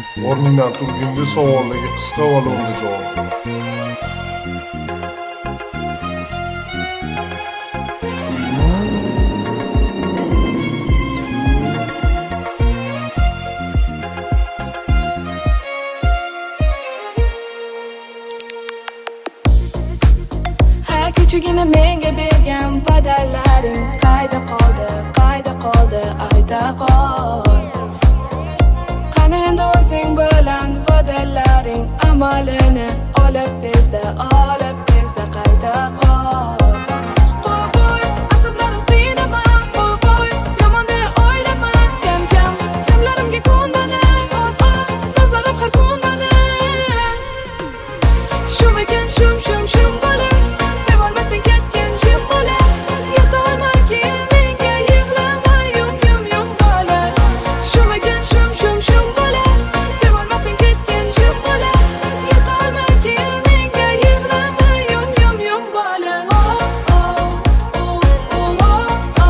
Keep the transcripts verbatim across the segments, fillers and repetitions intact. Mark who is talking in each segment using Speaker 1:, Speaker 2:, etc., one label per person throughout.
Speaker 1: O'rningdan turganda savollarga qisqa va lo'nda javob ber.
Speaker 2: Kechugina menga bergan va'dalaring qayda qoldi, qayda qoldi, ayta qol. Qani endi o'zing bilan va'dalaring amalini olib tezda, olib tezda qayta qol. Qo'y qo'y, asablarim qiynama, qo'y qo'y, yomonni o'ylama, kam kam, kamlarimga ko'ndana, oz oz, nazlarim har kundana. Shum ekan shum shum shum bola. Sen ketgan jim bola, yetolmay keyin menga yig'lama, yum yum yum bola. Shum ekan shum shum shum bola, sevolmasang ketgan jim bola, yetolmay keyin menga yig'lama, yum yum yum bola. Oh oh oh oh oh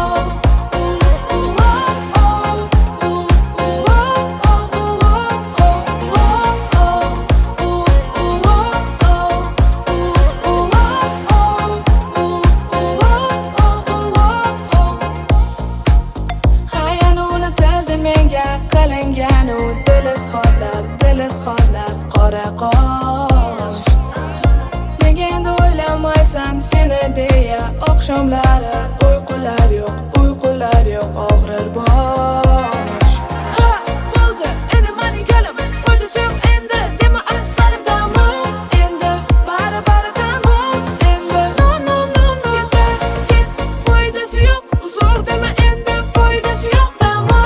Speaker 2: qilinganu dilis xotlar, dilis xotlar qora qosh. Nega endi o'ylamaysan seni deya oqshomlari uyqular yo'q, uyqular yo'q, og'rir bosh. Ha, bo'ldi, endi mani kalaman, foydasi yo'q endi, dema asalim tamom, endi bari bari tamom, endi no no no no, yetar, ket, foydasi yo'q, uzr dema endi, foydasi yo'q tamom.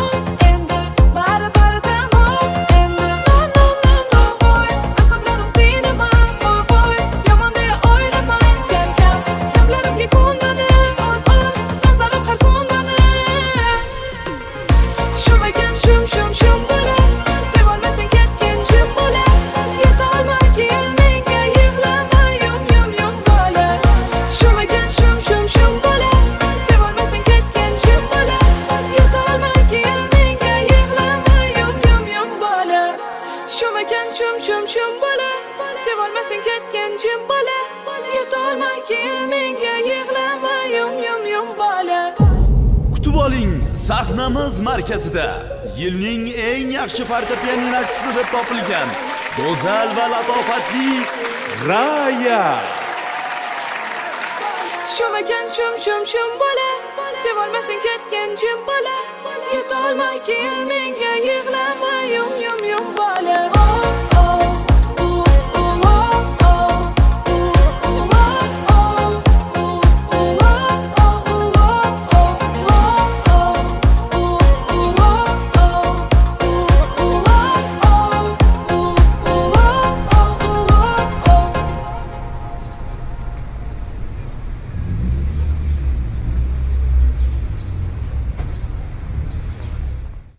Speaker 2: Shum shum bola, sevolmasang ketgan jim bola, yetolmay keyin menga yig'lama, yum yum yum bola. Shum ekan shum shum shum bola, sevolmasang ketgan jim bola, yetolmay keyin menga yig'lama, yum yum yum bola. Shum ekan shum shum shum bola, sevolmasang ketgan jim bola, yetolmay keyin menga yig'lama, yum yum yum bola.
Speaker 3: Kutib oling, sahnamiz markazida yilning eng yaxshi fortepianinochisi deb topilgan go'zal va latofatli Raya.
Speaker 2: Shum ekan shum shum shum bola, sevolmasang ketgan jim bola, yetolmay keyin menga yig'lama,